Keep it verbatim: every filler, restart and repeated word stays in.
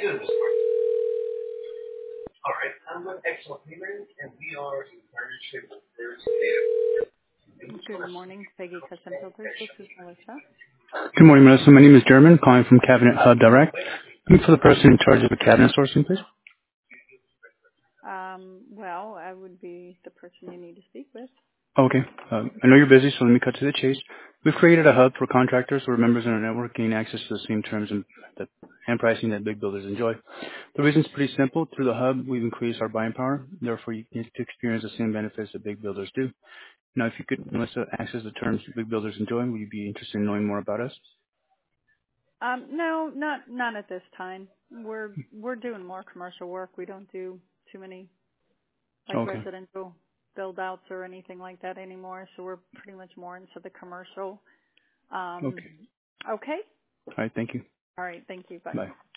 Good morning, Peggy Custom Filters. This is Melissa. Good morning, Melissa. My name is German, calling from Cabinet Hub Direct. Looking for the person in charge of the cabinet sourcing, please. Um, well, I would be the person you need to speak with. Okay. Um, I know you're busy, so let me cut to the chase. We've created a hub for contractors who are members in our network gain access to the same terms and, that, and pricing that big builders enjoy. The reason's pretty simple. Through the hub, we've increased our buying power. Therefore, you get to experience the same benefits that big builders do. Now, if you could, Melissa, access the terms that big builders enjoy, would you be interested in knowing more about us? Um, no, not not at this time. We're we're doing more commercial work. We don't do too many like Okay. residential build outs or anything like that anymore. So we're pretty much more into the commercial. Um, Okay. okay. All right. Thank you. All right. Thank you. Bye. Bye.